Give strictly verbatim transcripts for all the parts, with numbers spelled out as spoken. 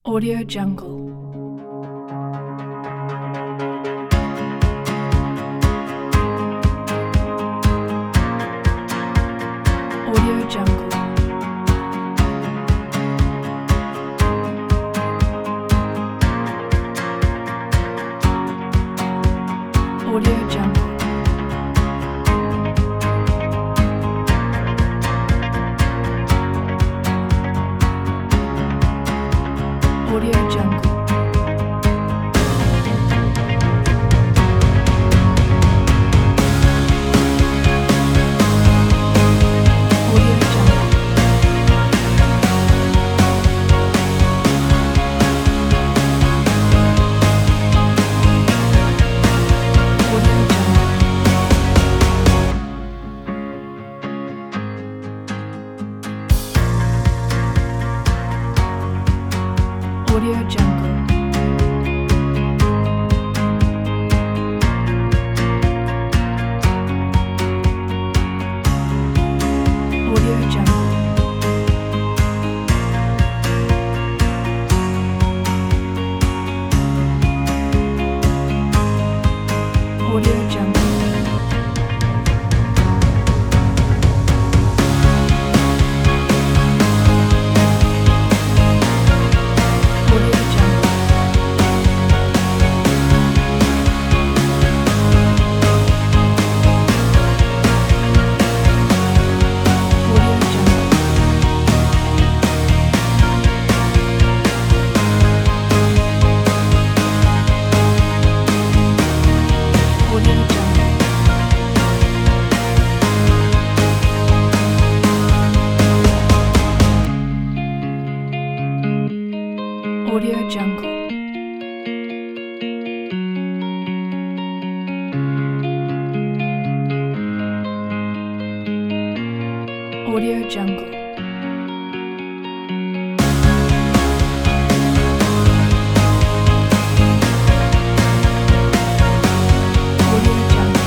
Audio Jungle. Audio Jungle. Audio Jungle. Audio Jungle. Audio Jungle. Audio Jungle. Audio Jungle. Audio Jungle. Audio Jungle. Audio Jungle. Audio Jungle. Audio Jungle. Audio Jungle. Audio Jungle. Audio Jungle.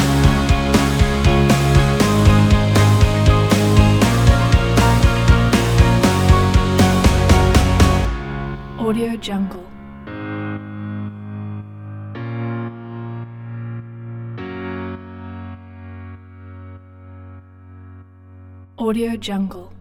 Audio Jungle. Audio Jungle.